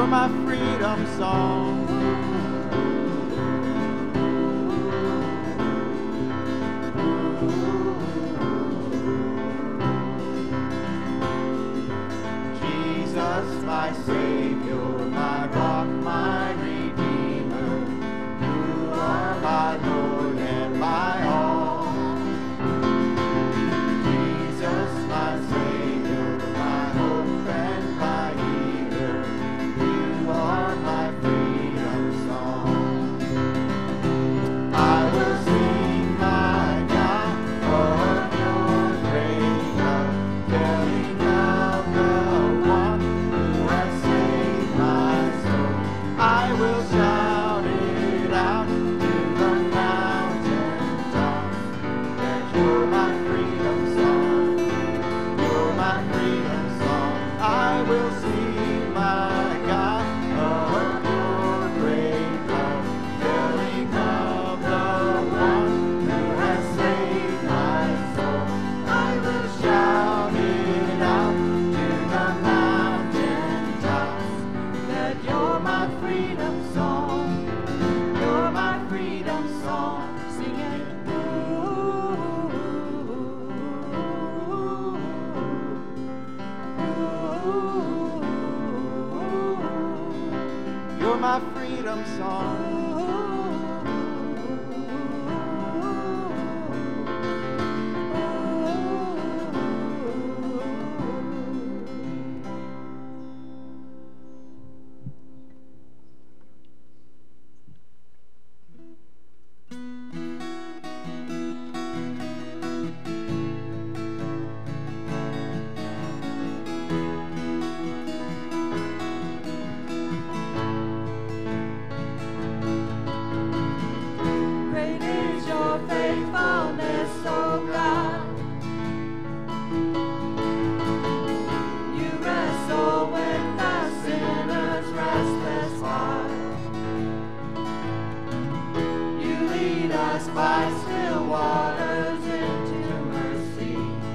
my freedom song. Jesus, my Savior, my rock, my Redeemer, you are my Lord and my all. Jesus, my Savior, my hope and my healer, you are my freedom song. I will sing my God of your great love, telling of the one who has saved my soul. I will shout it out to the mountain tops, that you're my freedom song. You're my freedom song. I will sing my God of your great love, telling of the one who has saved my soul. I will shout it out to the mountain tops, that you're my freedom song. You're my freedom song. Sing it. You're my freedom song. Great is your faithfulness, O God. You wrestle with the sinner's restless heart. You lead us by still waters into mercy,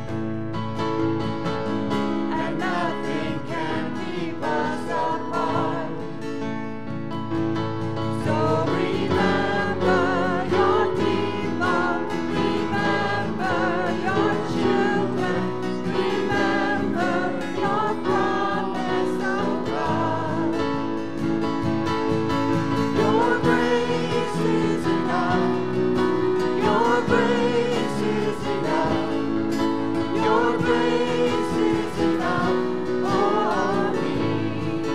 and nothing can keep us apart. So remember your people, remember your children, remember your promise, O God. Your grace is enough. Your grace is enough. Your grace is enough for me.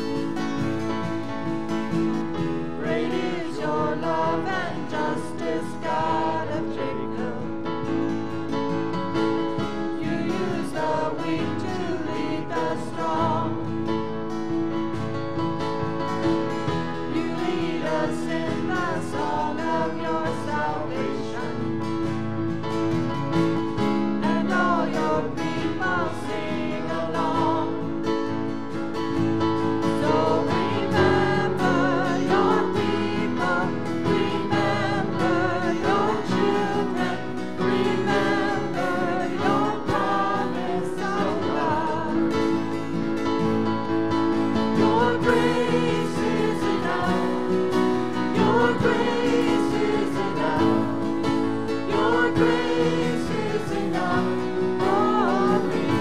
Great is your love and justice, God of Jacob. You use the weak to lead the strong. You lead us in the song of your salvation, and all your people sing along. So remember your people, remember your children, remember your promise, O God. Your grace is enough. Your grace is enough. Your grace is enough for me.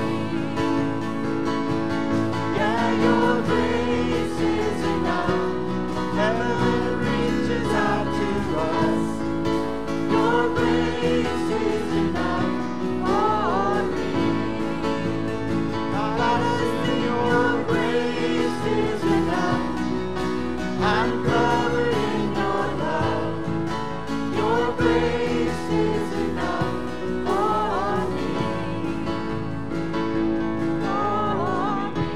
Yeah, your grace is enough. Heaven reaches out to us. Your grace is enough for me. God, I sing your grace is enough. I'm covered in your love. Your grace is enough for me. For me.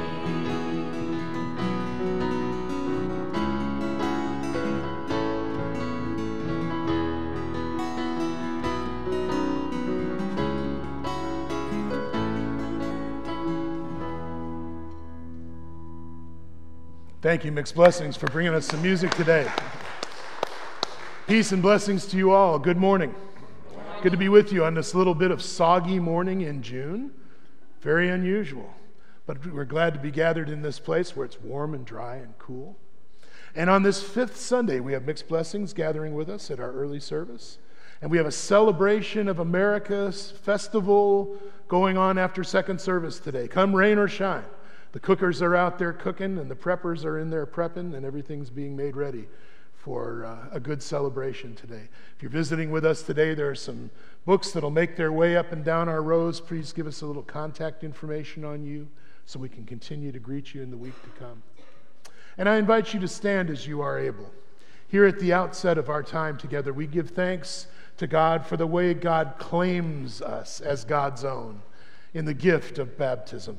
Thank you, Mixed Blessings, for bringing us some music today. Peace and blessings to you all. Good morning. Good to be with you on this little bit of soggy morning in June. Very unusual. But we're glad to be gathered in this place where it's warm and dry and cool. And on this fifth Sunday, we have Mixed Blessings gathering with us at our early service. And we have a celebration of America's festival going on after second service today. Come rain or shine. The cookers are out there cooking, and the preppers are in there prepping, and everything's being made ready for a good celebration today. If you're visiting with us today, there are some books that'll make their way up and down our rows. Please give us a little contact information on you so we can continue to greet you in the week to come. And I invite you to stand as you are able. Here at the outset of our time together, we give thanks to God for the way God claims us as God's own in the gift of baptism.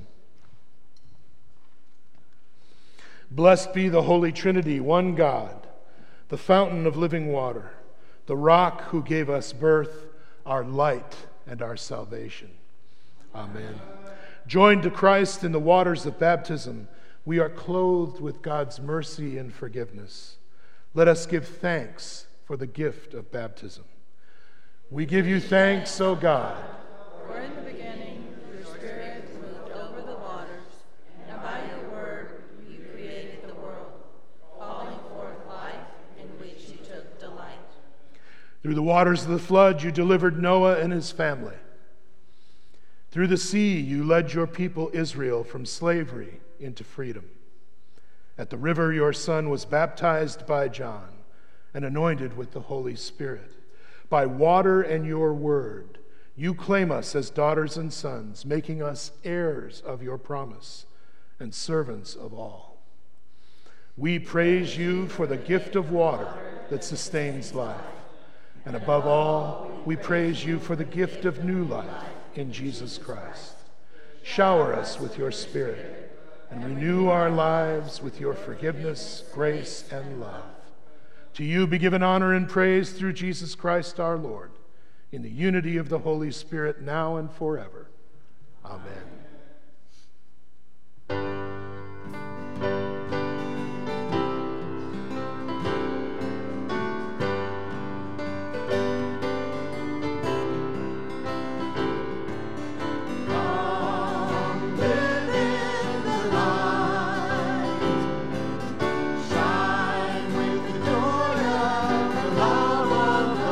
Blessed be the Holy Trinity, one God, the fountain of living water, the rock who gave us birth, our light and our salvation. Amen. Joined to Christ in the waters of baptism, we are clothed with God's mercy and forgiveness. Let us give thanks for the gift of baptism. We give you thanks, O God. For in the beginning your Spirit moved over the waters, and by your word you created the world, calling forth life in which you took delight. Through the waters of the flood you delivered Noah and his family. Through the sea you led your people Israel from slavery into freedom. At the river your son was baptized by John and anointed with the Holy Spirit. By water and your word, you claim us as daughters and sons, making us heirs of your promise and servants of all. We praise you for the gift of water that sustains life. And above all, we praise you for the gift of new life in Jesus Christ. Shower us with your Spirit and renew our lives with your forgiveness, grace, and love. To you be given honor and praise through Jesus Christ our Lord, in the unity of the Holy Spirit, now and forever. Amen.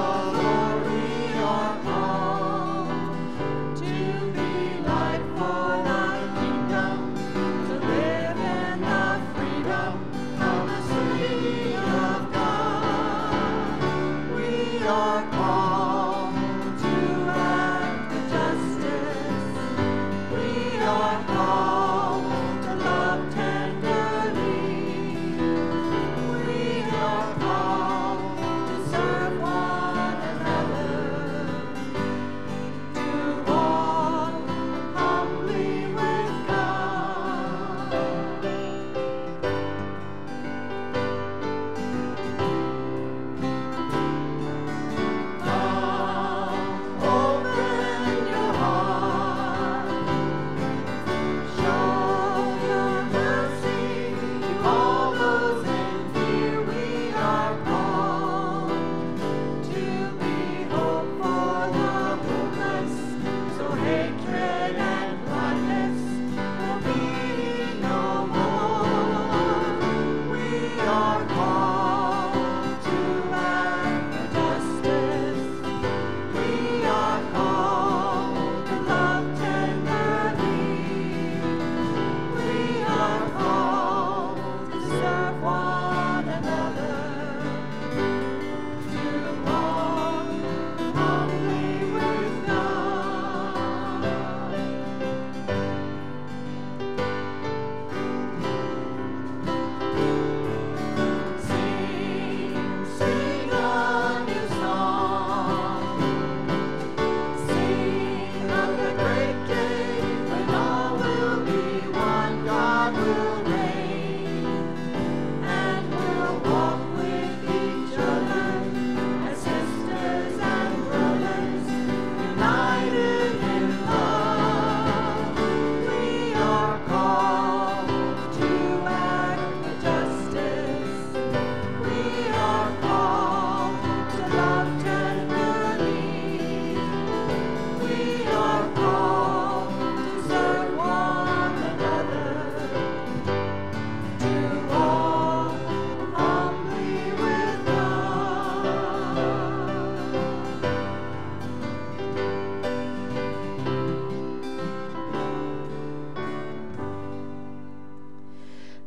To be light for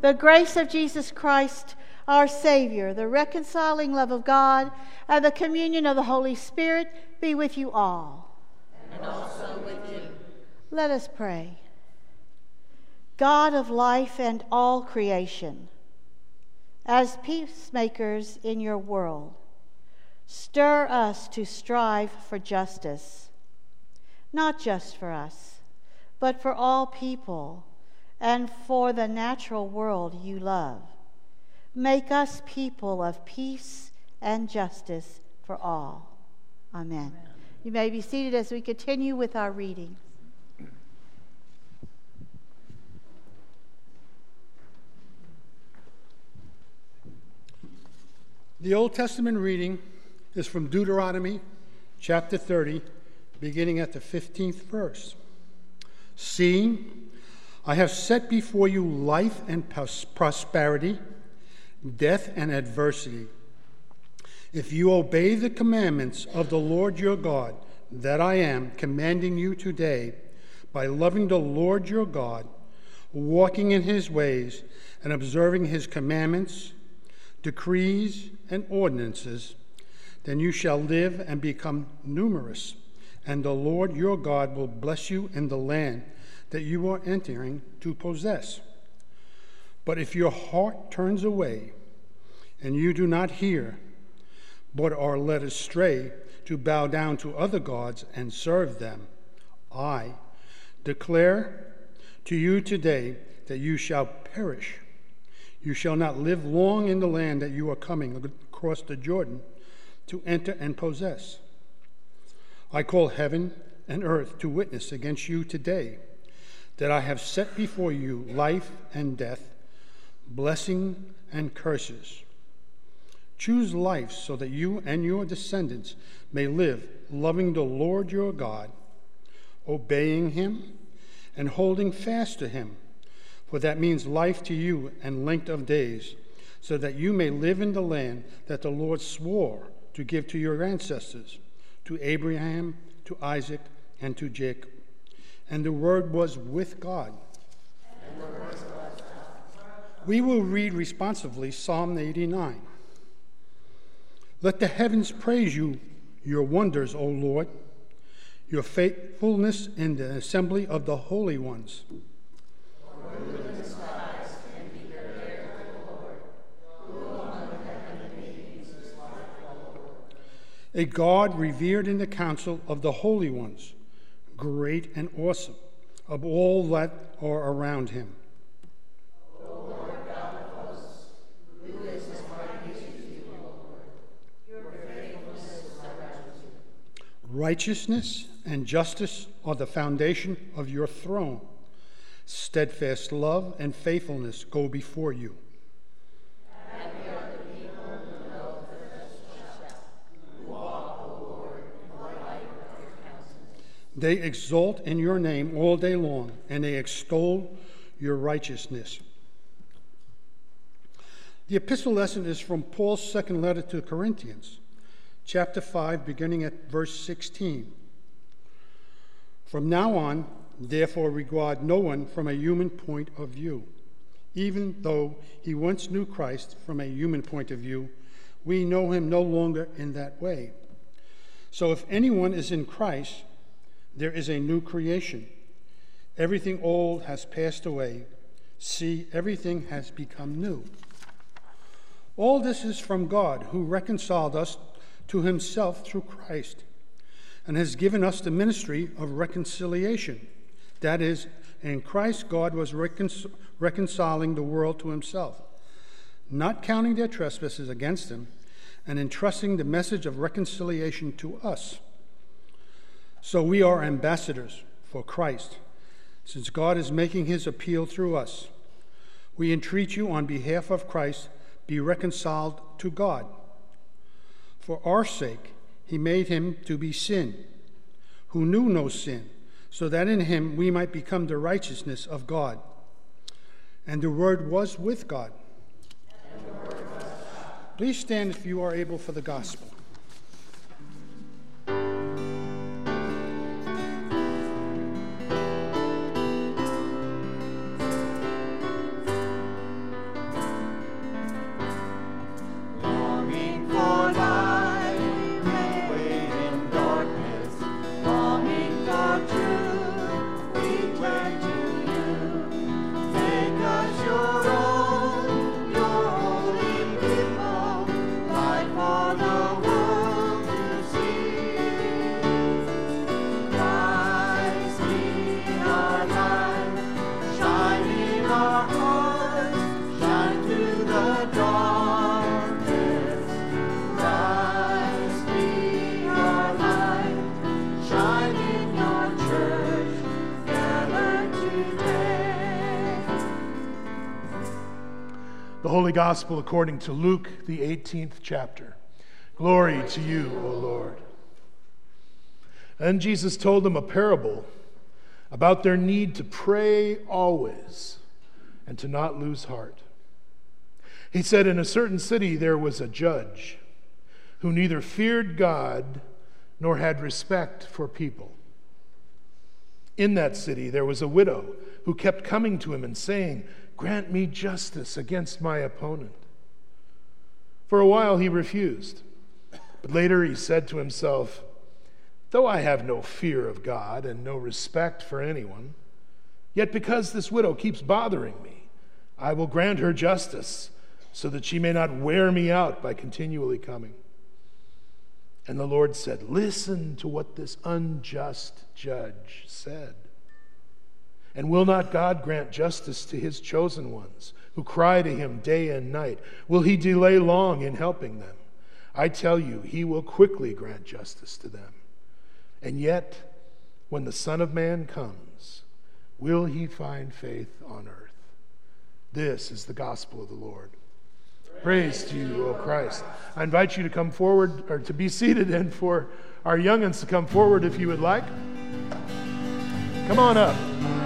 The grace of Jesus Christ, our Savior, the reconciling love of God, and the communion of the Holy Spirit be with you all. And also with you. Let us pray. God of life and all creation, as peacemakers in your world, stir us to strive for justice, not just for us, but for all people and for the natural world you love. Make us people of peace and justice for all. Amen. You may be seated as we continue with our reading. The Old Testament reading is from Deuteronomy chapter 30, beginning at the 15th verse. See, I have set before you life and prosperity, death and adversity. If you obey the commandments of the Lord your God that I am commanding you today, by loving the Lord your God, walking in his ways, and observing his commandments, decrees, and ordinances, then you shall live and become numerous, and the Lord your God will bless you in the land that you are entering to possess. But if your heart turns away, and you do not hear, but are led astray to bow down to other gods and serve them, I declare to you today that you shall perish. You shall not live long in the land that you are coming across the Jordan to enter and possess. I call heaven and earth to witness against you today that I have set before you life and death, blessing and curses. Choose life so that you and your descendants may live, loving the Lord your God, obeying him, and holding fast to him, for that means life to you and length of days, so that you may live in the land that the Lord swore to give to your ancestors, to Abraham, to Isaac, and to Jacob. And the word was with God. We will read responsively Psalm 89. Let the heavens praise you, your wonders, O Lord, your faithfulness in the assembly of the holy ones. A God revered in the council of the holy ones, great and awesome, of all that are around him. O Lord God of hosts, who is as mighty as you, O Lord? Your faithfulness is around you. Righteousness and justice are the foundation of your throne. Steadfast love and faithfulness go before you. Happy are the people who know the shall, who walk, O Lord, in the light of your countenance. They exalt in your name all day long, and they extol your righteousness. The epistle lesson is from Paul's second letter to the Corinthians, chapter 5, beginning at verse 16. From now on, therefore, regard no one from a human point of view. Even though he once knew Christ from a human point of view, we know him no longer in that way. So if anyone is in Christ, there is a new creation. Everything old has passed away. See, everything has become new. All this is from God, who reconciled us to himself through Christ, and has given us the ministry of reconciliation. That is, in Christ God was reconciling the world to himself, not counting their trespasses against them, and entrusting the message of reconciliation to us. So we are ambassadors for Christ, since God is making his appeal through us. We entreat you on behalf of Christ, be reconciled to God. For our sake, he made him to be sin, who knew no sin, so that in him we might become the righteousness of God. And the Word was with God. Please stand if you are able for the gospel. The Holy Gospel according to Luke, the 18th chapter. Glory to you, O Lord. And Jesus told them a parable about their need to pray always and to not lose heart. He said, in a certain city there was a judge who neither feared God nor had respect for people. In that city there was a widow who kept coming to him and saying, "Grant me justice against my opponent." For a while he refused, but later he said to himself, "Though I have no fear of God and no respect for anyone, yet because this widow keeps bothering me, I will grant her justice so that she may not wear me out by continually coming." And the Lord said, "Listen to what this unjust judge said. And will not God grant justice to his chosen ones who cry to him day and night? Will he delay long in helping them? I tell you, he will quickly grant justice to them. And yet, when the Son of Man comes, will he find faith on earth?" This is the gospel of the Lord. Praise to you, O Christ. I invite you to come forward, or to be seated, and for our young'uns to come forward if you would like. Come on up.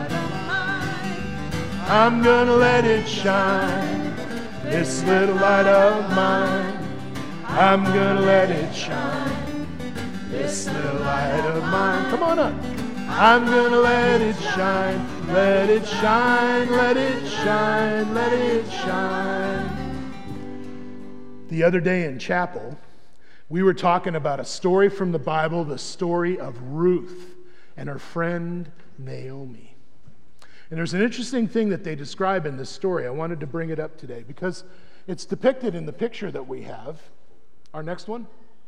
I'm gonna let it shine, this little light of mine. I'm gonna let it shine, this little light of mine. Come on up. I'm gonna let it shine, let it shine, let it shine, let it shine. The other day in chapel, we were talking about a story from the Bible, the story of Ruth and her friend Naomi. And there's an interesting thing that they describe in this story. I wanted to bring it up today because it's depicted in the picture that we have. Our next one.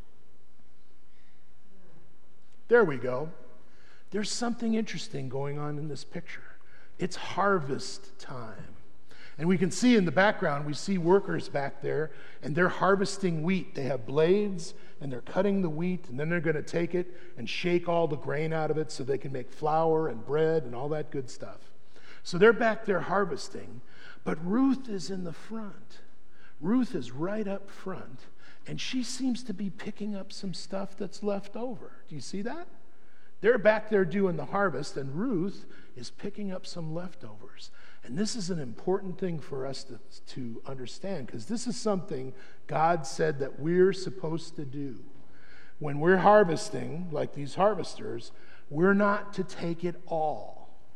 There we go. There's something interesting going on in this picture. It's harvest time. And we can see in the background, we see workers back there, and they're harvesting wheat. They have blades, and they're cutting the wheat, and then they're going to take it and shake all the grain out of it so they can make flour and bread and all that good stuff. So they're back there harvesting, but Ruth is in the front. Ruth is right up front, and she seems to be picking up some stuff that's left over. Do you see that? They're back there doing the harvest, and Ruth is picking up some leftovers. And this is an important thing for us to understand, because this is something God said that we're supposed to do. When we're harvesting, like these harvesters, we're not to take it all.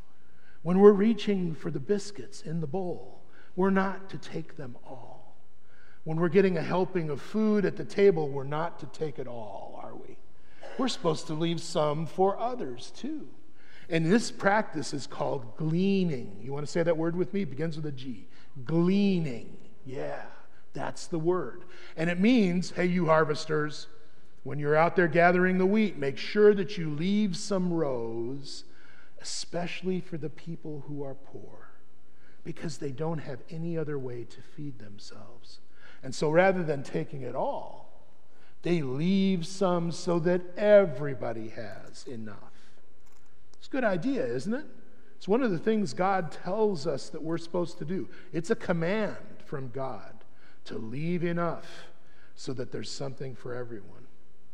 When we're reaching for the biscuits in the bowl, we're not to take them all. When we're getting a helping of food at the table, we're not to take it all, are we? We're supposed to leave some for others too. And this practice is called gleaning. You want to say that word with me? It begins with a G. Gleaning. Yeah, that's the word. And it means, hey, you harvesters, when you're out there gathering the wheat, make sure that you leave some rows, especially for the people who are poor, because they don't have any other way to feed themselves. And so rather than taking it all, they leave some so that everybody has enough. It's a good idea, isn't it? It's one of the things God tells us that we're supposed to do. It's a command from God to leave enough so that there's something for everyone.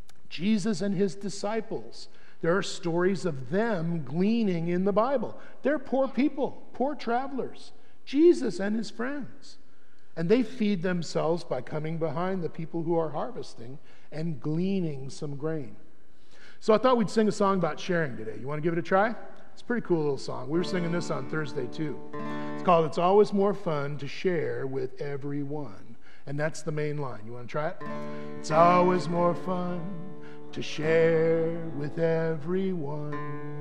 Jesus and his disciples, there are stories of them gleaning in the Bible. They're poor people, poor travelers. Jesus and his friends. And they feed themselves by coming behind the people who are harvesting and gleaning some grain. So I thought we'd sing a song about sharing today. You want to give it a try? It's a pretty cool little song. We were singing this on Thursday too. It's called "It's Always More Fun to Share with Everyone." And that's the main line. You want to try it? It's always more fun to share with everyone.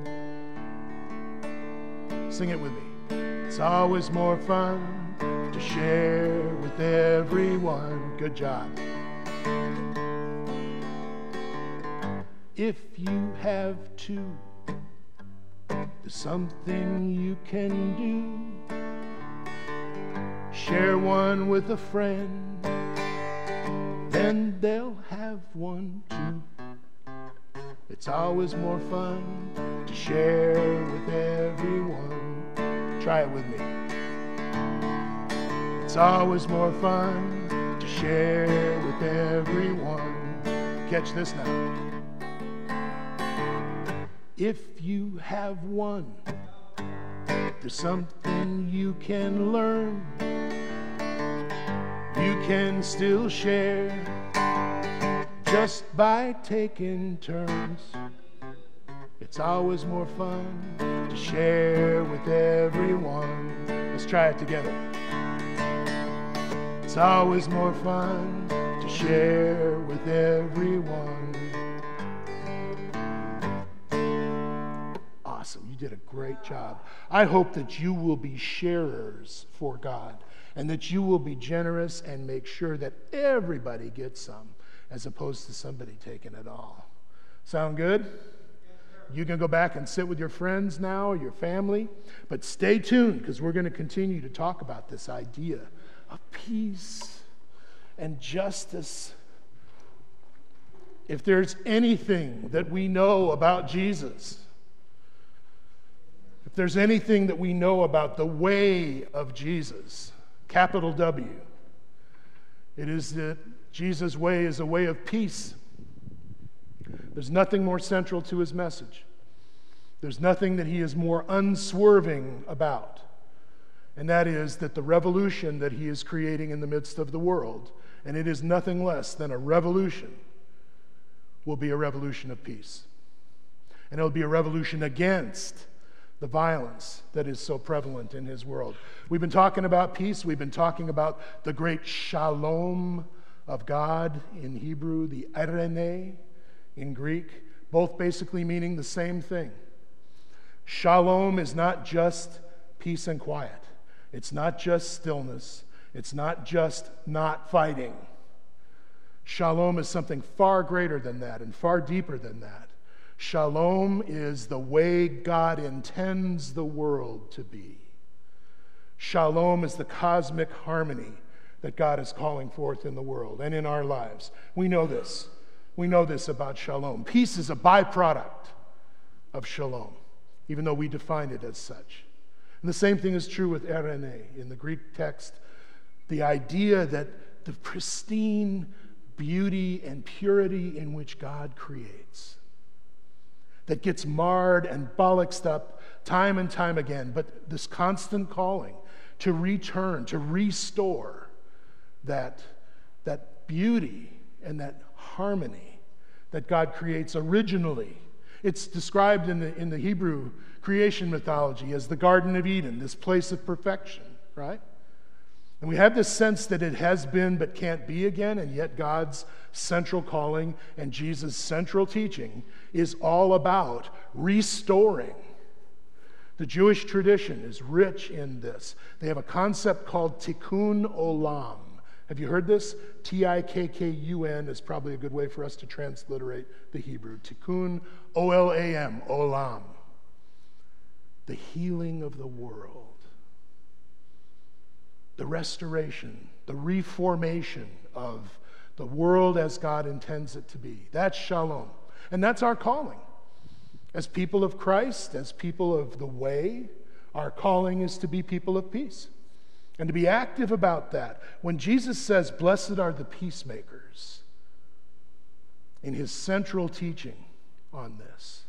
Sing it with me. It's always more fun to share with everyone. Good job. If you have two, there's something you can do. Share one with a friend, then they'll have one too. It's always more fun to share with everyone. Try it with me. It's always more fun to share with everyone. Catch this now. If you have one, there's something you can learn. You can still share just by taking turns. It's always more fun to share with everyone. Let's try it together. It's always more fun to share with everyone. Awesome. You did a great job. I hope that you will be sharers for God and that you will be generous and make sure that everybody gets some as opposed to somebody taking it all. Sound good? You can go back and sit with your friends now or your family, but stay tuned because we're going to continue to talk about this idea of peace and justice. If there's anything that we know about Jesus, if there's anything that we know about the way of Jesus, capital W, it is that Jesus' way is a way of peace. There's nothing more central to his message. There's nothing that he is more unswerving about. And that is that the revolution that he is creating in the midst of the world, and it is nothing less than a revolution, will be a revolution of peace. And it'll be a revolution against the violence that is so prevalent in his world. We've been talking about peace. We've been talking about the great shalom of God in Hebrew, the eirene in Greek, both basically meaning the same thing. Shalom is not just peace and quiet. It's not just stillness. It's not just not fighting. Shalom is something far greater than that and far deeper than that. Shalom is the way God intends the world to be. Shalom is the cosmic harmony that God is calling forth in the world and in our lives. We know this. We know this about shalom. Peace is a byproduct of shalom, even though we define it as such. And the same thing is true with eirene in the Greek text. The idea that the pristine beauty and purity in which God creates, that gets marred and bollocksed up time and time again, but this constant calling to return, to restore that beauty and that harmony that God creates originally. It's described in the Hebrew creation mythology as the Garden of Eden, this place of perfection, right? And we have this sense that it has been but can't be again, and yet God's central calling and Jesus' central teaching is all about restoring. The Jewish tradition is rich in this. They have a concept called tikkun olam. Have you heard this? Tikkun is probably a good way for us to transliterate the Hebrew. Tikkun, O-L-A-M, olam. The healing of the world. The restoration, the reformation of the world as God intends it to be. That's shalom. And that's our calling. As people of Christ, as people of the way, our calling is to be people of peace and to be active about that. When Jesus says, "Blessed are the peacemakers," in his central teaching on this,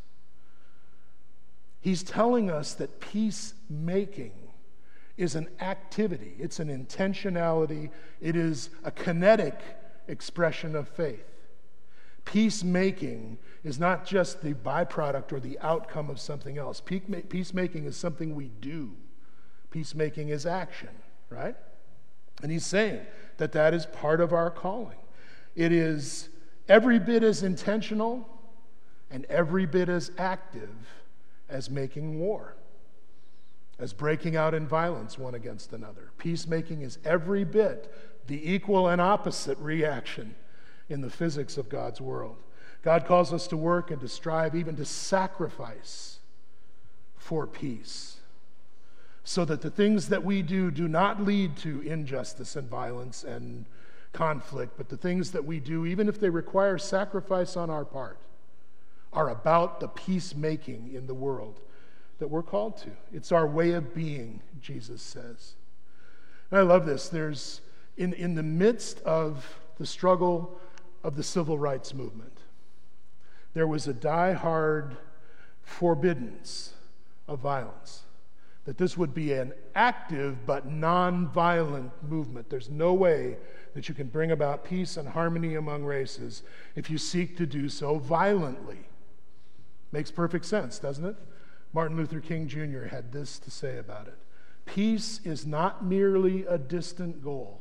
he's telling us that peacemaking is an activity, it's an intentionality, it is a kinetic expression of faith. Peacemaking is not just the byproduct or the outcome of something else. Peacemaking is something we do. Peacemaking is action, right? And he's saying that that is part of our calling. It is every bit as intentional and every bit as active as making war, as breaking out in violence one against another. Peacemaking is every bit the equal and opposite reaction in the physics of God's world. God calls us to work and to strive, even to sacrifice for peace, so that the things that we do not lead to injustice and violence and conflict, but the things that we do, even if they require sacrifice on our part, are about the peacemaking in the world that we're called to. It's our way of being, Jesus says. And I love this. There's, in the midst of the struggle of the civil rights movement, there was a die-hard forbiddance of violence. That this would be an active but non-violent movement. There's no way that you can bring about peace and harmony among races if you seek to do so violently. Makes perfect sense, doesn't it? Martin Luther King Jr. had this to say about it. Peace is not merely a distant goal.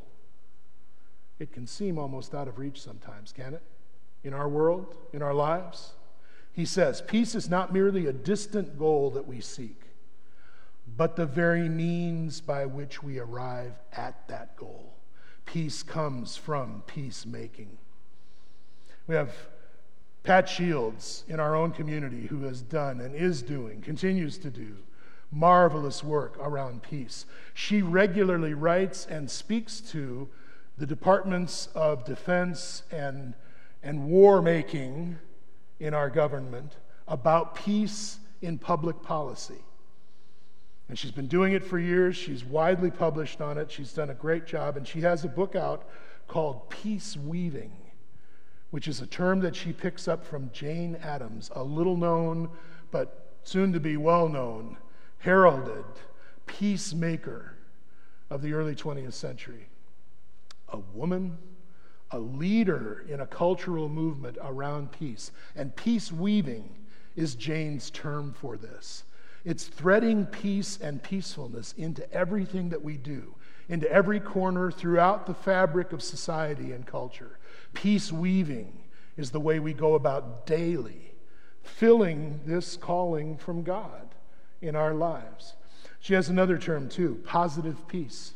It can seem almost out of reach sometimes, can it? In our world, in our lives. He says, peace is not merely a distant goal that we seek, but the very means by which we arrive at that goal. Peace comes from peacemaking. We have Pat Shields in our own community who has done and is doing, continues to do, marvelous work around peace. She regularly writes and speaks to the departments of defense and war making in our government about peace in public policy. And she's been doing it for years. She's widely published on it. She's done a great job. And she has a book out called Peace Weaving, which is a term that she picks up from Jane Addams, a little known but soon to be well known, heralded peacemaker of the early 20th century. A woman, a leader in a cultural movement around peace. And peace weaving is Jane's term for this. It's threading peace and peacefulness into everything that we do, into every corner throughout the fabric of society and culture. Peace weaving is the way we go about daily, filling this calling from God in our lives. She has another term too, positive peace.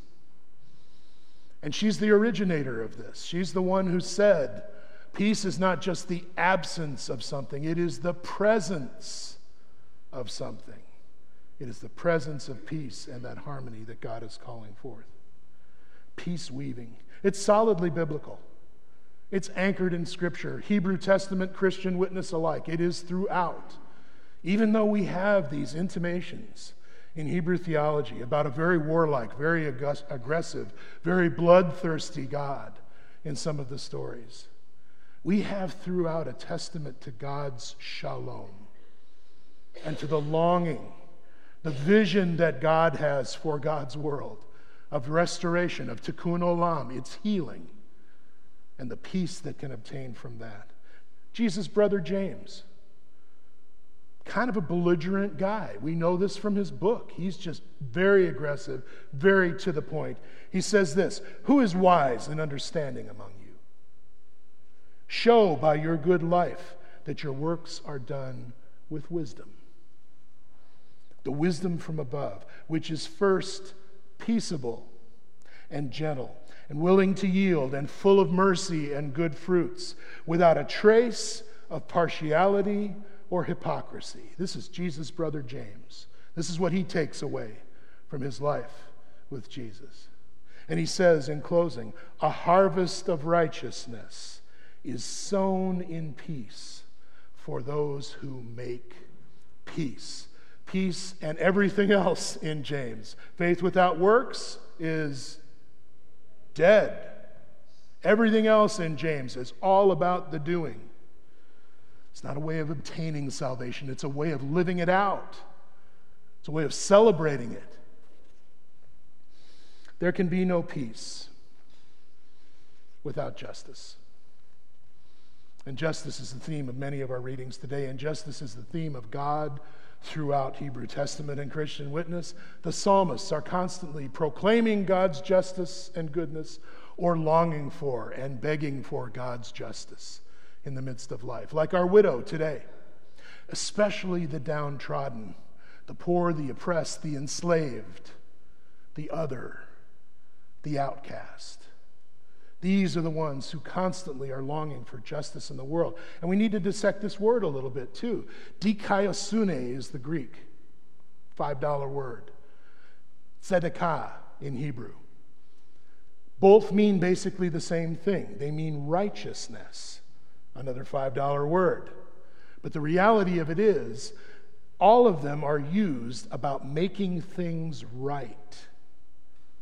And she's the originator of this. She's the one who said, peace is not just the absence of something, it is the presence of something. It is the presence of peace and that harmony that God is calling forth. Peace weaving. It's solidly biblical. It's anchored in Scripture, Hebrew Testament, Christian witness alike. It is throughout. Even though we have these intimations in Hebrew theology about a very warlike, very aggressive, very bloodthirsty God in some of the stories, we have throughout a testament to God's shalom and to the longing, the vision that God has for God's world of restoration, of tikkun olam, its healing, and the peace that can obtain from that. Jesus' brother James, kind of a belligerent guy. We know this from his book. He's just very aggressive, very to the point. He says this, "Who is wise and understanding among you? Show by your good life that your works are done with wisdom." The wisdom from above, which is first peaceable and gentle and willing to yield and full of mercy and good fruits, without a trace of partiality or hypocrisy. This is Jesus' brother James. This is what he takes away from his life with Jesus. And he says in closing, a harvest of righteousness is sown in peace for those who make peace. Peace and everything else in James. Faith without works is dead. Everything else in James is all about the doing. It's not a way of obtaining salvation. It's a way of living it out. It's a way of celebrating it. There can be no peace without justice. And justice is the theme of many of our readings today, and justice is the theme of God throughout Hebrew Testament and Christian witness. The psalmists are constantly proclaiming God's justice and goodness, or longing for and begging for God's justice in the midst of life, like our widow today, especially the downtrodden, the poor, the oppressed, the enslaved, the other, the outcast. These are the ones who constantly are longing for justice in the world. And we need to dissect this word a little bit too. Dikaiosune is the Greek $5 word. Tzedakah in Hebrew. Both mean basically the same thing. They mean righteousness. Another $5 word. But the reality of it is, all of them are used about making things right.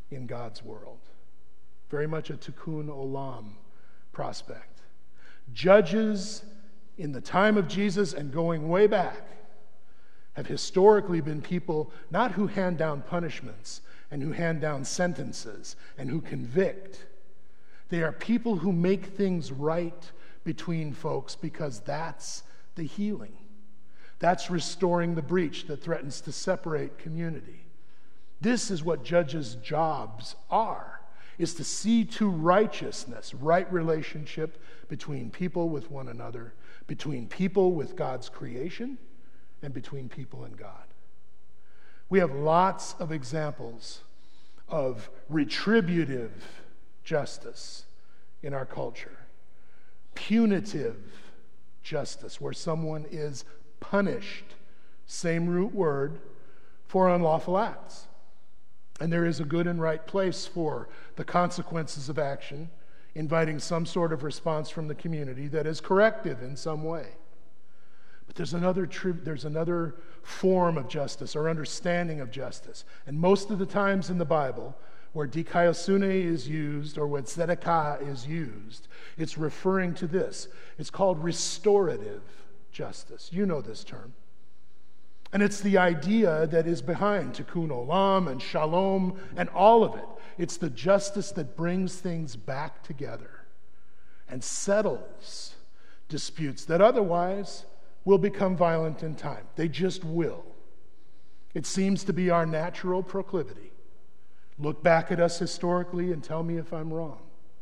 in God's world. Very much a tikkun olam prospect. Judges in the time of Jesus and going way back have historically been people not who hand down punishments and who hand down sentences and who convict. They are people who make things right between folks because that's the healing. That's restoring the breach that threatens to separate community. This is what judges' jobs are, is to see to righteousness, right relationship between people with one another, between people with God's creation, and between people and God. We have lots of examples of retributive justice in our culture. Punitive justice, where someone is punished, same root word, for unlawful acts. And there is a good and right place for the consequences of action, inviting some sort of response from the community that is corrective in some way. But there's another form of justice or understanding of justice. And most of the times in the Bible, where dikaiosune is used or when tzedakah is used, it's referring to this. It's called restorative justice. You know this term. And it's the idea that is behind tikkun olam and shalom and all of it. It's the justice that brings things back together and settles disputes that otherwise will become violent in time. They just will. It seems to be our natural proclivity. Look back at us historically and tell me if I'm wrong.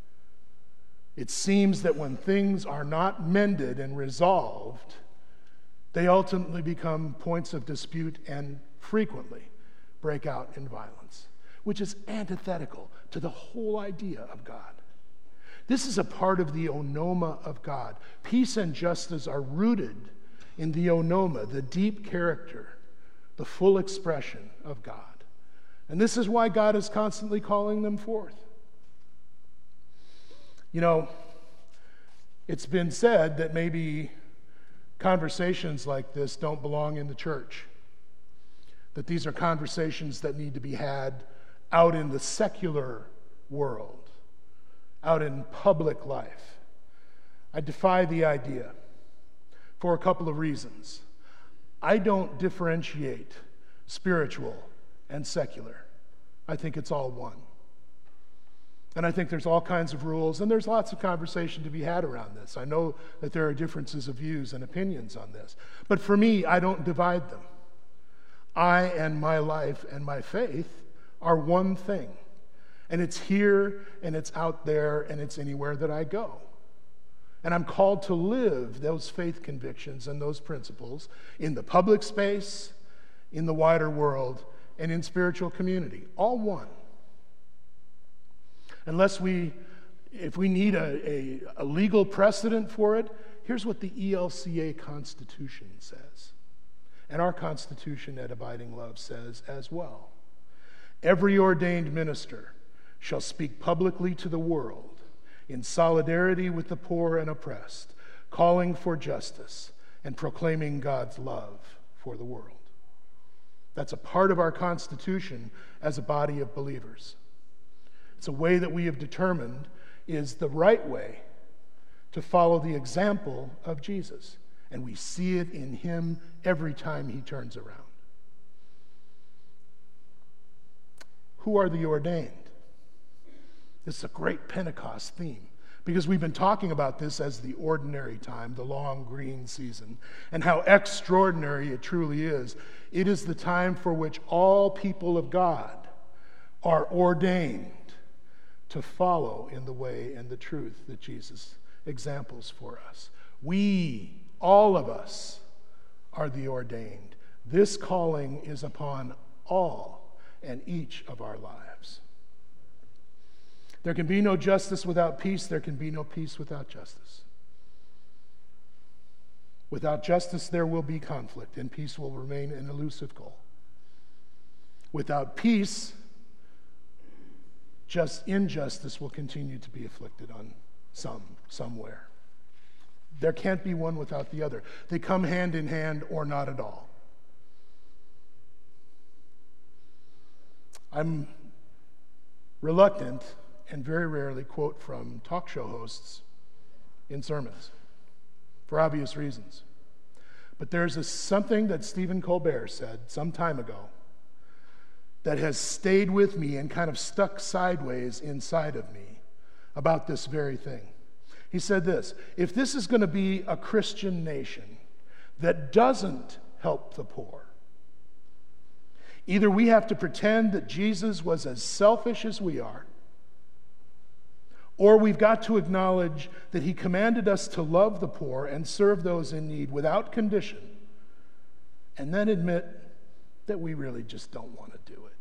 It seems that when things are not mended and resolved, they ultimately become points of dispute and frequently break out in violence, which is antithetical to the whole idea of God. This is a part of the onoma of God. Peace and justice are rooted in the onoma, the deep character, the full expression of God. And this is why God is constantly calling them forth. You know, it's been said that maybe conversations like this don't belong in the church, that these are conversations that need to be had out in the secular world, out in public life. I defy the idea for a couple of reasons. I don't differentiate spiritual and secular. I think it's all one. And I think there's all kinds of rules, and there's lots of conversation to be had around this. I know that there are differences of views and opinions on this. But for me, I don't divide them. I and my life and my faith are one thing. And it's here, and it's out there, and it's anywhere that I go. And I'm called to live those faith convictions and those principles in the public space, in the wider world, and in spiritual community. All one. If we need a legal precedent for it, here's what the ELCA Constitution says. And our Constitution at Abiding Love says as well. Every ordained minister shall speak publicly to the world in solidarity with the poor and oppressed, calling for justice and proclaiming God's love for the world. That's a part of our Constitution as a body of believers. It's a way that we have determined is the right way to follow the example of Jesus. And we see it in him every time he turns around. Who are the ordained? This is a great Pentecost theme because we've been talking about this as the ordinary time, the long green season, and how extraordinary it truly is. It is the time for which all people of God are ordained to follow in the way and the truth that Jesus examples for us. We, all of us, are the ordained. This calling is upon all and each of our lives. There can be no justice without peace. There can be no peace without justice. Without justice, there will be conflict, and peace will remain an elusive goal. Without peace, just injustice will continue to be afflicted on somewhere. There can't be one without the other. They come hand in hand or not at all. reluctant and very rarely quote from talk show hosts in sermons for obvious reasons. But there's something that Stephen Colbert said some time ago that has stayed with me and kind of stuck sideways inside of me about this very thing. He said this: if this is going to be a Christian nation that doesn't help the poor, either we have to pretend that Jesus was as selfish as we are, or we've got to acknowledge that he commanded us to love the poor and serve those in need without condition, and then admit that we really just don't want to do it.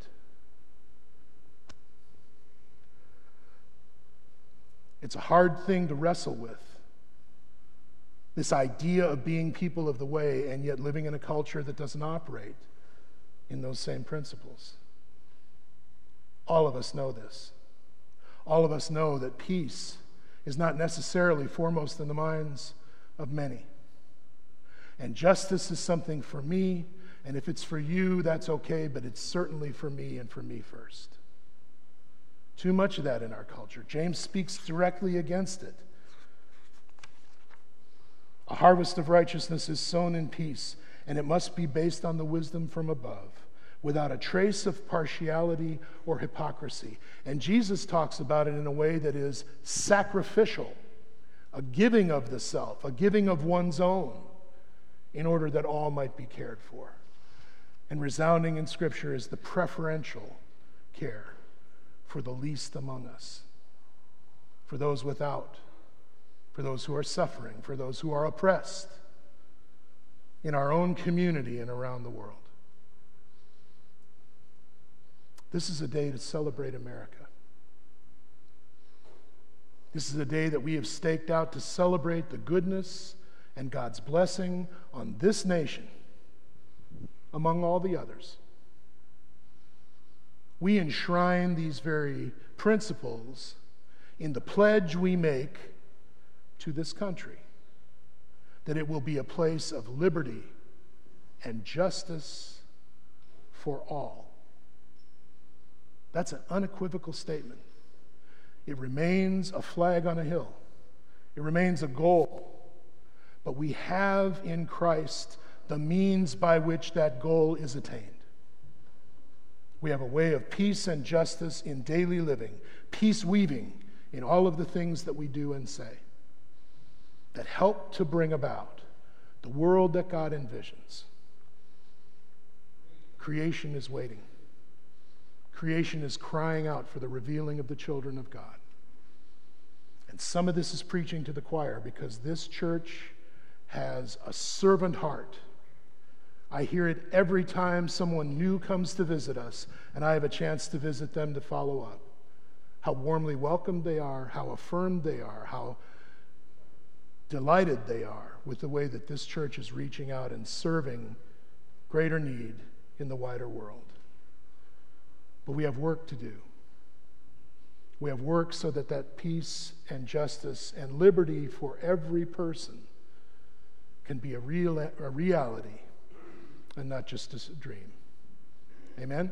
It's a hard thing to wrestle with, this idea of being people of the way and yet living in a culture that doesn't operate in those same principles. All of us know this. All of us know that peace is not necessarily foremost in the minds of many. And justice is something for me, and if it's for you, that's okay, but it's certainly for me and for me first. Too much of that in our culture. James speaks directly against it. A harvest of righteousness is sown in peace, and it must be based on the wisdom from above, without a trace of partiality or hypocrisy. And Jesus talks about it in a way that is sacrificial, a giving of the self, a giving of one's own, in order that all might be cared for. And resounding in Scripture is the preferential care for the least among us, for those without, for those who are suffering, for those who are oppressed in our own community and around the world. This is a day to celebrate America. This is a day that we have staked out to celebrate the goodness and God's blessing on this nation among all the others. We enshrine these very principles in the pledge we make to this country, that it will be a place of liberty and justice for all. That's an unequivocal statement. It remains a flag on a hill. It remains a goal. But we have in Christ the means by which that goal is attained. We have a way of peace and justice in daily living, peace weaving in all of the things that we do and say, that help to bring about the world that God envisions. Creation is waiting. Creation is crying out for the revealing of the children of God. And some of this is preaching to the choir because this church has a servant heart. I hear it every time someone new comes to visit us, and I have a chance to visit them to follow up. How warmly welcomed they are, how affirmed they are, how delighted they are with the way that this church is reaching out and serving greater need in the wider world. But we have work to do. We have work so that that peace and justice and liberty for every person can be a reality and not just a dream. Amen?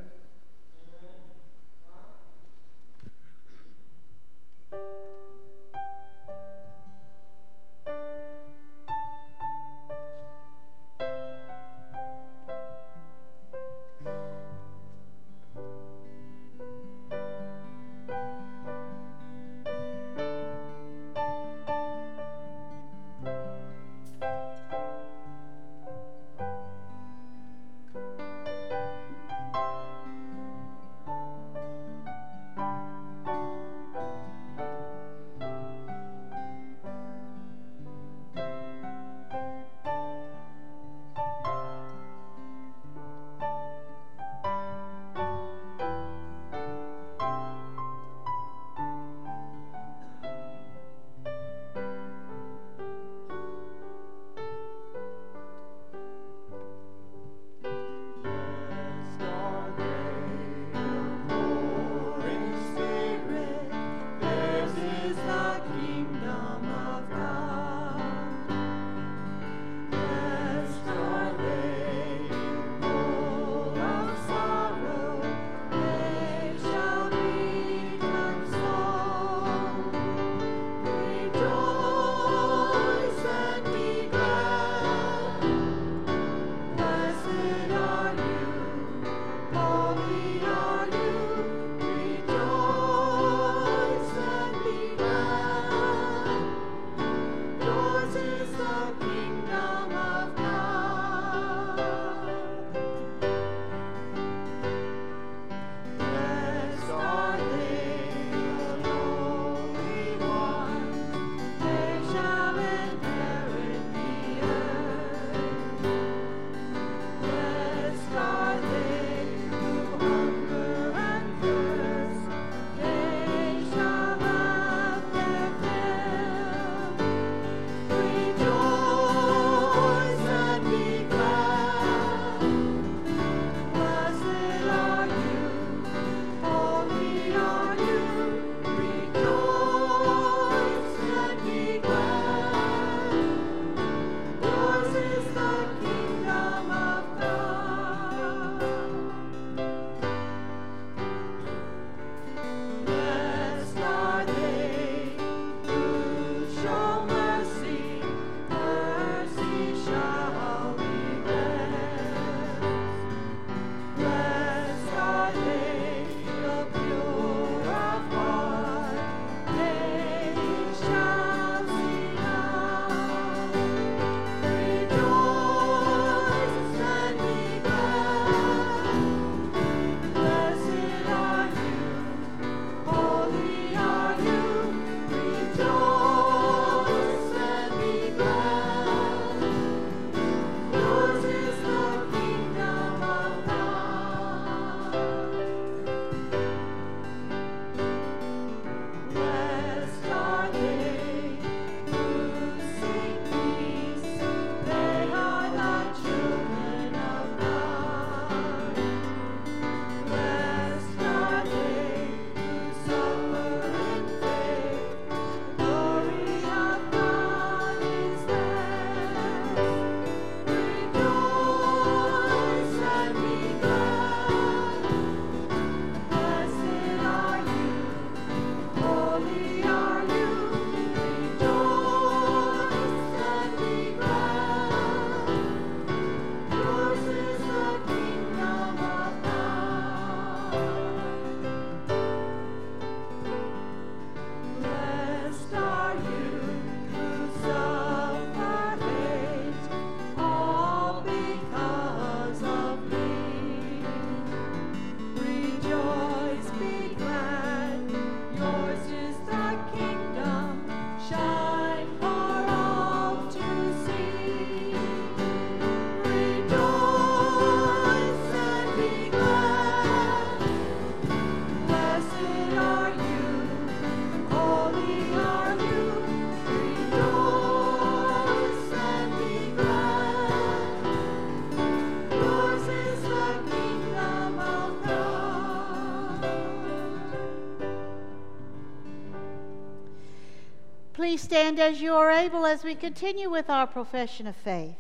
Please stand as you are able as we continue with our profession of faith.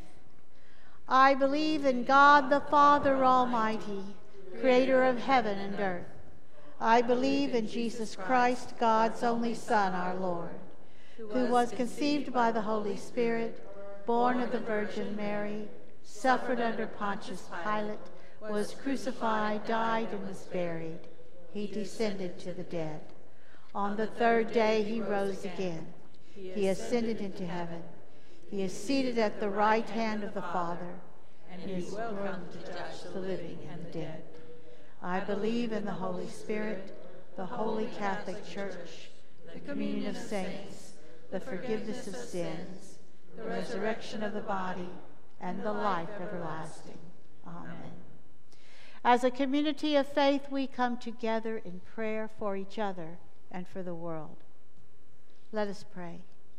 I believe in God the Father Almighty, creator of heaven and earth. I believe in Jesus Christ, God's only Son, our Lord, who was conceived by the Holy Spirit, born of the Virgin Mary, suffered under Pontius Pilate, was crucified, died, and was buried. He descended to the dead. On the third day he rose again. He ascended into heaven. He is seated at the right hand of the Father, and he will come to judge the living and the dead. I believe in the Holy Spirit, the Holy Catholic Church, the communion of saints, the forgiveness of sins, the resurrection of the body, and the life everlasting. Amen. As a community of faith, we come together in prayer for each other and for the world. Let us pray.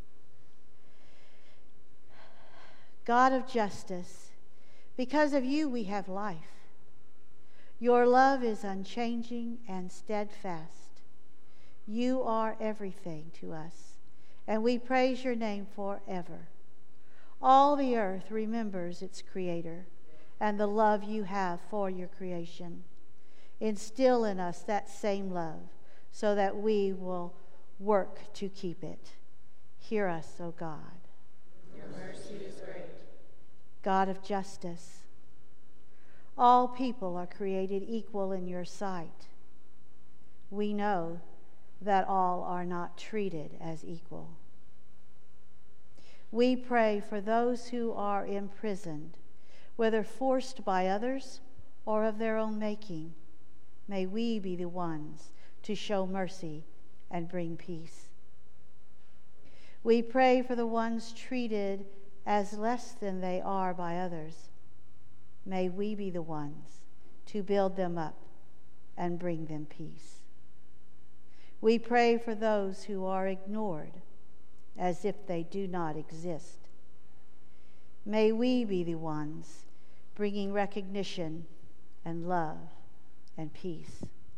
God of justice, because of you we have life. Your love is unchanging and steadfast. You are everything to us, and we praise your name forever. All the earth remembers its creator and the love you have for your creation. Instill in us that same love so that we will work to keep it. Hear us, O God. Your mercy is great. God of justice, all people are created equal in your sight. We know that all are not treated as equal. We pray for those who are imprisoned, whether forced by others or of their own making. May we be the ones to show mercy and bring peace. We pray for the ones treated as less than they are by others. May we be the ones to build them up and bring them peace. We pray for those who are ignored as if they do not exist. May we be the ones bringing recognition and love and peace.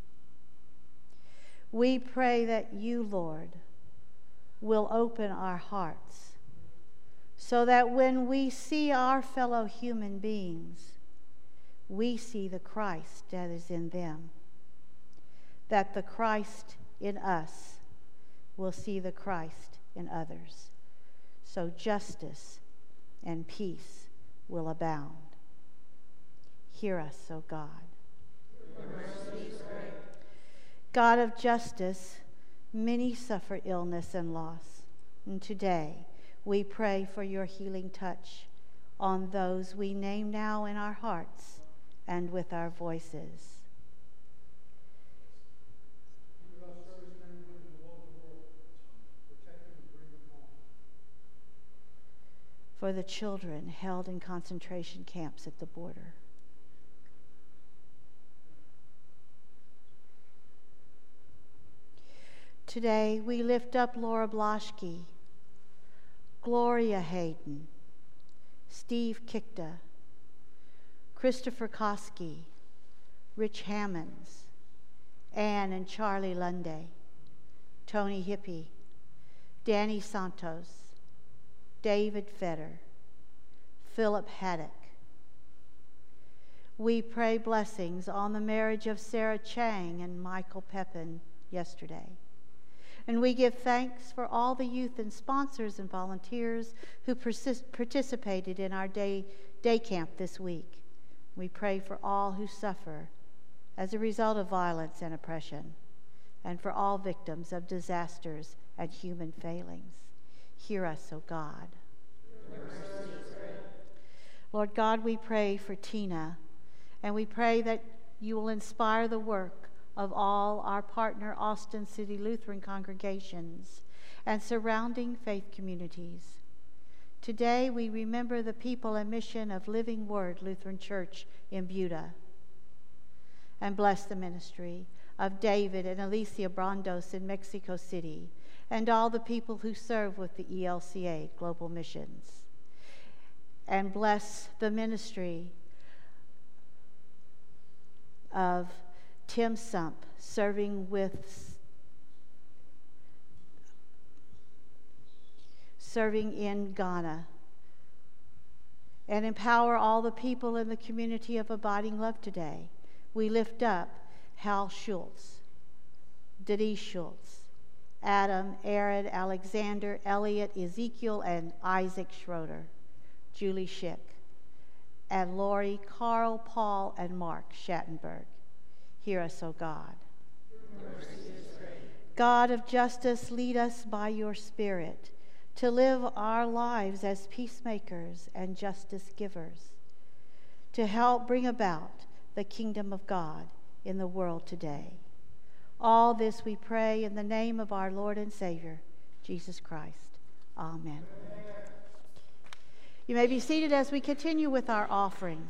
We pray that you, Lord, will open our hearts so that when we see our fellow human beings, we see the Christ that is in them, that the Christ in us will see the Christ in others, so justice and peace will abound. Hear us, O God. Your mercy is great. God of justice, many suffer illness and loss, and today we pray for your healing touch on those we name now in our hearts and with our voices. For the children held in concentration camps at the border. Today we lift up Laura Bloschke, Gloria Hayden, Steve Kikta, Christopher Koski, Rich Hammonds, Ann and Charlie Lunday, Tony Hippie, Danny Santos, David Fetter, Philip Haddock. We pray blessings on the marriage of Sarah Chang and Michael Pepin yesterday. And we give thanks for all the youth and sponsors and volunteers who participated in our day camp this week. We pray for all who suffer as a result of violence and oppression, and for all victims of disasters and human failings. Hear us, O God. Lord God, we pray for Tina, and we pray that you will inspire the work of all our partner Austin City Lutheran congregations and surrounding faith communities. Today we remember the people and mission of Living Word Lutheran Church in Buda, and bless the ministry of David and Alicia Brandos in Mexico City, and all the people who serve with the ELCA Global Missions. And bless the ministry of Tim Sump, serving in Ghana. And empower all the people in the community of Abiding Love today. We lift up Hal Schultz, Denise Schultz, Adam, Aaron, Alexander, Elliot, Ezekiel, and Isaac Schroeder, Julie Schick, and Lori, Carl, Paul, and Mark Schattenberg. Hear us, O God. God of justice, lead us by your Spirit to live our lives as peacemakers and justice givers, to help bring about the kingdom of God in the world today. All this we pray in the name of our Lord and Savior, Jesus Christ. Amen. You may be seated as we continue with our offerings.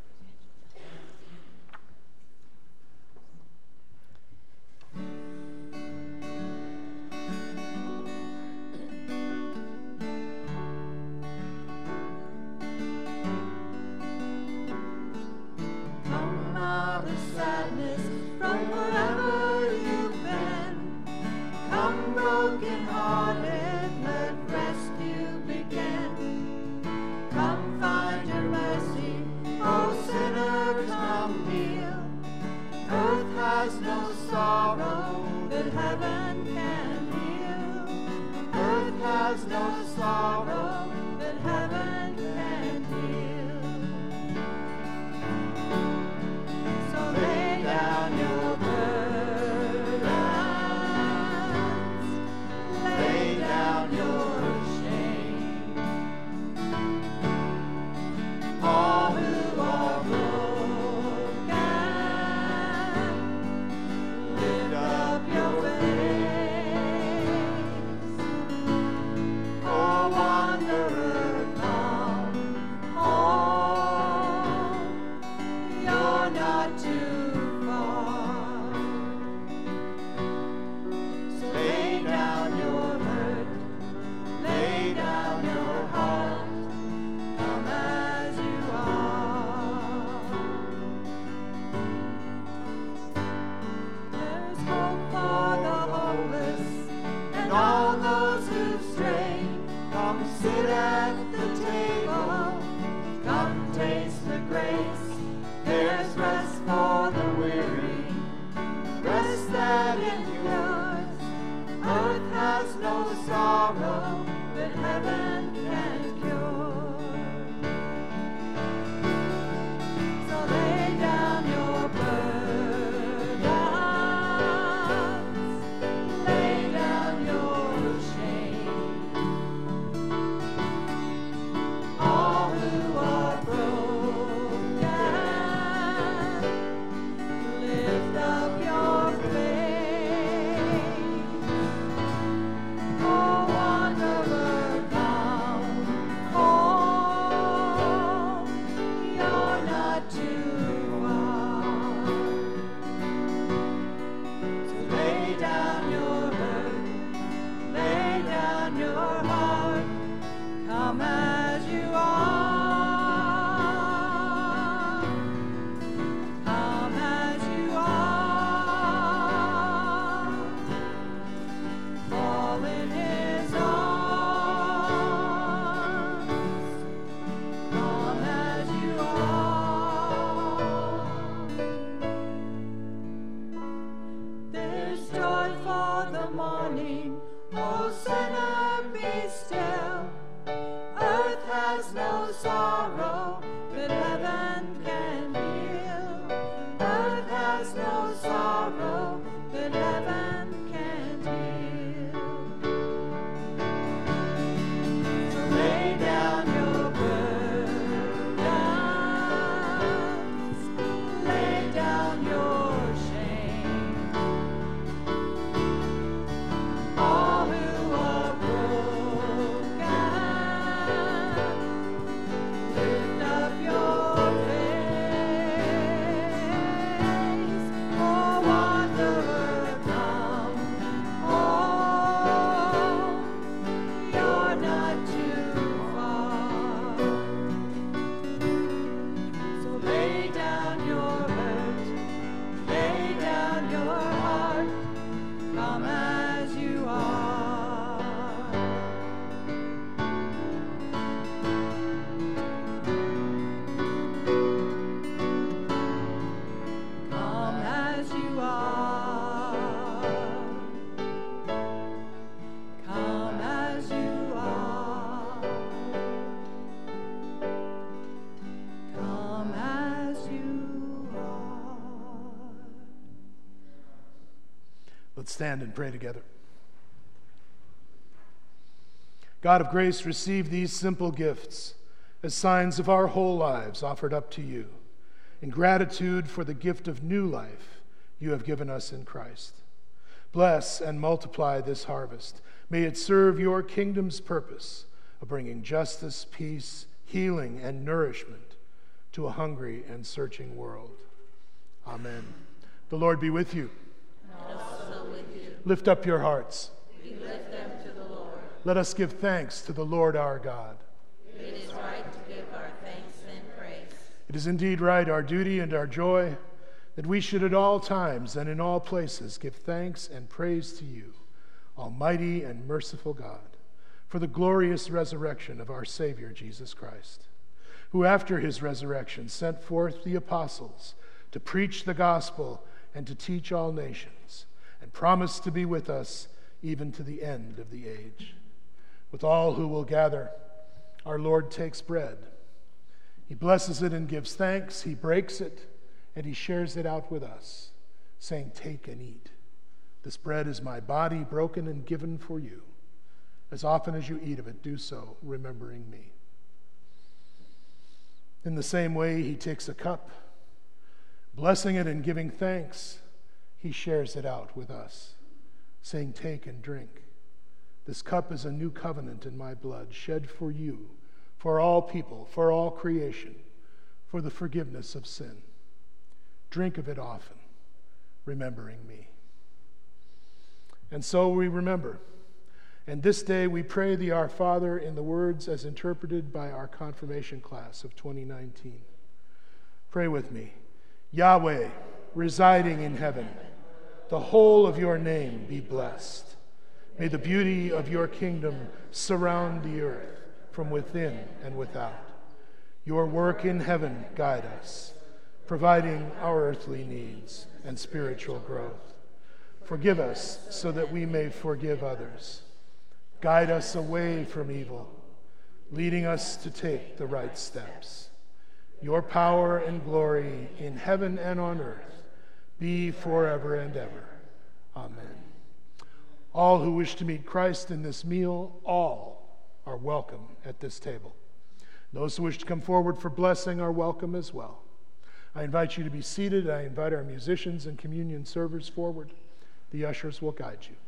Come out of sadness from wherever you've been. Come broken-hearted, let rescue begin. Come find your mercy, oh sinners, come kneel. Earth has no sorrow that heaven can heal. Earth has no sorrow that heaven can heal. So lay down your burdens, lay down your shame. All who are broken, lift up your face. Oh, wander warning, O sinner, be still. Earth has no sorrow that heaven can heal. Earth has no sorrow that heaven can heal. So lay down your burdens, lay down your shame. All who are broken, lift up your face. Oh, wanderer, come home. You're not too far. So lay down your hurt, lay down your heart. Come as you are. Come as you are. Come as you are. Come as you are. Let's stand and pray together. God of grace, receive these simple gifts as signs of our whole lives offered up to you in gratitude for the gift of new life you have given us in Christ. Bless and multiply this harvest. May it serve your kingdom's purpose of bringing justice, peace, healing, and nourishment to a hungry and searching world. Amen. The Lord be with you. And also with you. Lift up your hearts. We lift them to the Lord. Let us give thanks to the Lord our God. It is right to give our thanks and praise. It is indeed right, our duty and our joy, that we should at all times and in all places give thanks and praise to you, Almighty and merciful God, for the glorious resurrection of our Savior Jesus Christ, who after his resurrection sent forth the apostles to preach the gospel and to teach all nations, and promised to be with us even to the end of the age. With all who will gather, our Lord takes bread. He blesses it and gives thanks. He breaks it, and he shares it out with us, saying, "Take and eat. This bread is my body broken and given for you. As often as you eat of it, do so, remembering me." In the same way, he takes a cup. Blessing it and giving thanks, he shares it out with us, saying, "Take and drink. This cup is a new covenant in my blood, shed for you, for all people, for all creation, for the forgiveness of sin. Drink of it often, remembering me." And so we remember. And this day we pray the Our Father in the words as interpreted by our confirmation class of 2019. Pray with me. Yahweh, residing in heaven, the whole of your name be blessed. May the beauty of your kingdom surround the earth from within and without. Your work in heaven guide us, providing our earthly needs and spiritual growth. Forgive us so that we may forgive others. Guide us away from evil, leading us to take the right steps. Your power and glory in heaven and on earth be forever and ever. Amen. All who wish to meet Christ in this meal, all are welcome at this table. Those who wish to come forward for blessing are welcome as well. I invite you to be seated. I invite our musicians and communion servers forward. The ushers will guide you.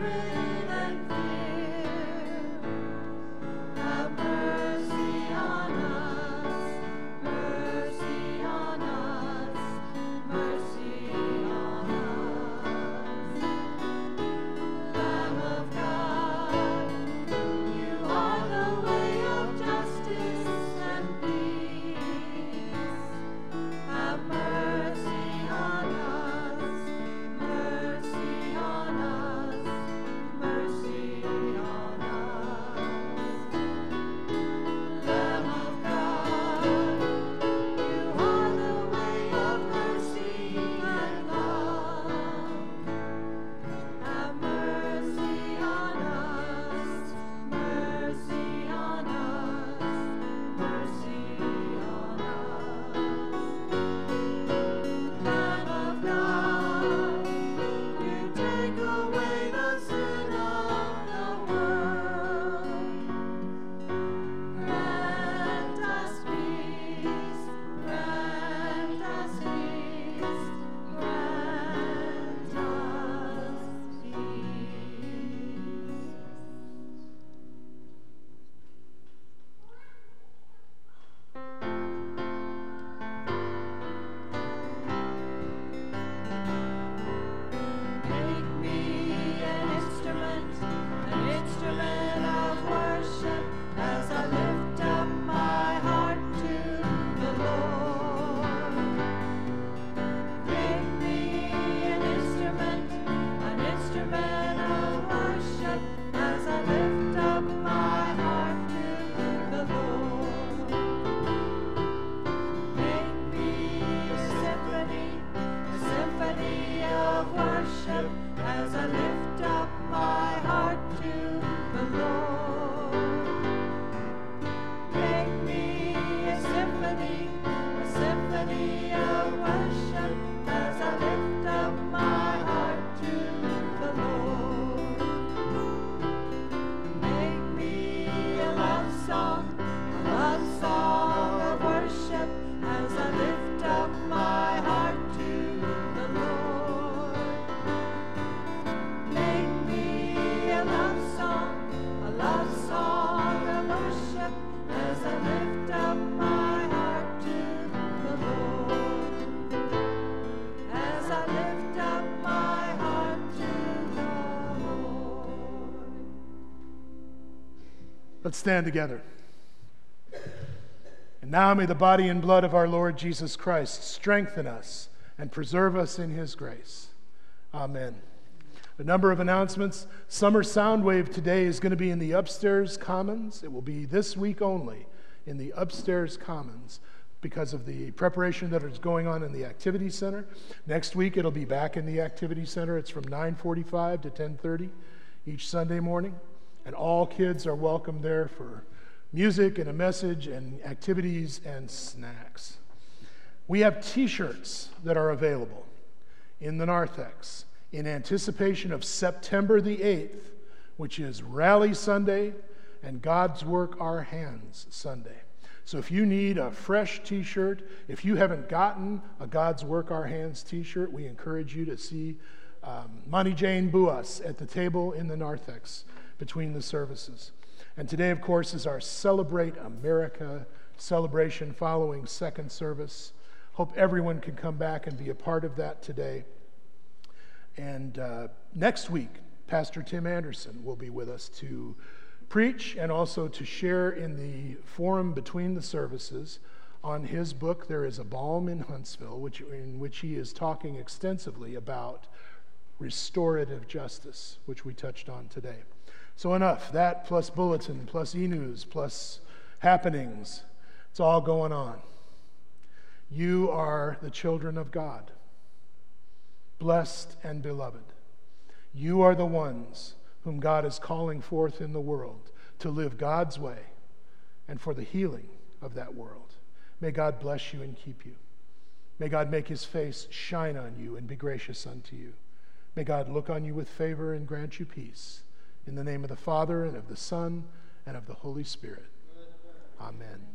spirit and fear. Have mercy on us, mercy on us, mercy on us. Lamb of God, you are the way of justice and peace. Have mercy on us, mercy on us, mercy on us. Lamb of God, you are the way of mercy and love. Have mercy on us, mercy on us, mercy on us. Lamb of God, you take away the sin of the world. Grant us peace, grant us peace, grant us peace. Make me an instrument of worship as I lift up my heart to the Lord. Make me an instrument of worship as I lift up my heart to the Lord. Make me a symphony of worship as I lift up my heart to the Lord. Make me a symphony of worship as I lift up my heart to the Lord. Make me a love song of worship as I lift up my heart to the Lord. Make me a love song of worship as I lift up my heart to the Lord. As I lift up my heart to the Lord. Let's stand together. And now may the body and blood of our Lord Jesus Christ strengthen us and preserve us in his grace. Amen. A number of announcements. Summer Soundwave today is going to be in the upstairs commons. It will be this week only in the upstairs commons because of the preparation that is going on in the activity center. Next week it'll be back in the activity center. It's from 9:45 to 10:30 each Sunday morning. And all kids are welcome there for music and a message and activities and snacks. We have t-shirts that are available in the narthex in anticipation of September the 8th, which is Rally Sunday and God's Work Our Hands Sunday. So if you need a fresh t-shirt, if you haven't gotten a God's Work Our Hands t-shirt, we encourage you to see Monty Jane Buas at the table in the narthex between the services. And today, of course, is our Celebrate America celebration following second service. Hope everyone can come back and be a part of that today. And next week, Pastor Tim Anderson will be with us to preach and also to share in the forum between the services on his book, There is a Balm in Huntsville, in which he is talking extensively about restorative justice, which we touched on today. So enough, that plus bulletin, plus e-news, plus happenings, it's all going on. You are the children of God, blessed and beloved. You are the ones whom God is calling forth in the world to live God's way and for the healing of that world. May God bless you and keep you. May God make his face shine on you and be gracious unto you. May God look on you with favor and grant you peace. In the name of the Father, and of the Son, and of the Holy Spirit. Amen.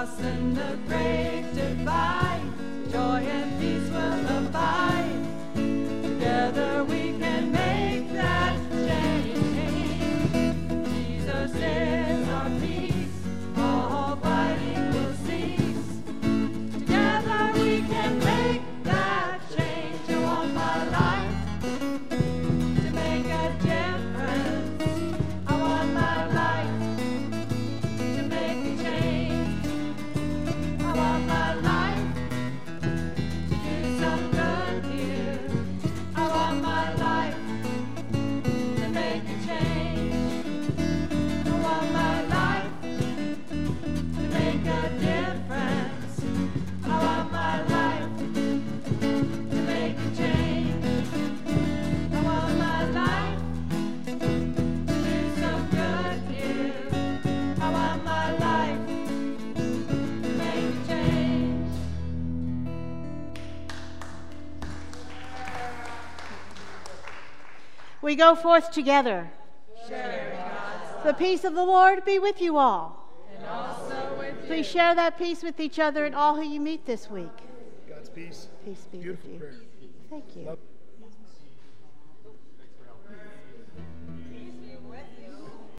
cross and the grave divide, joy and peace will abide. Together we can make that change. Jesus is our peace, all fighting will cease. Together we can make that change. I want my life to make a difference. I want my life to make a change. I want my life to do some good here. I want my life to make a change. I want my life to make a difference. I want my life to make a change. I want my life to do some good here. I want my life to make a change. We go forth together. The peace of the Lord be with you all. And also with you. Please share that peace with each other and all who you meet this week. God's peace. Peace be Beautiful with you. prayer. Thank you. Love.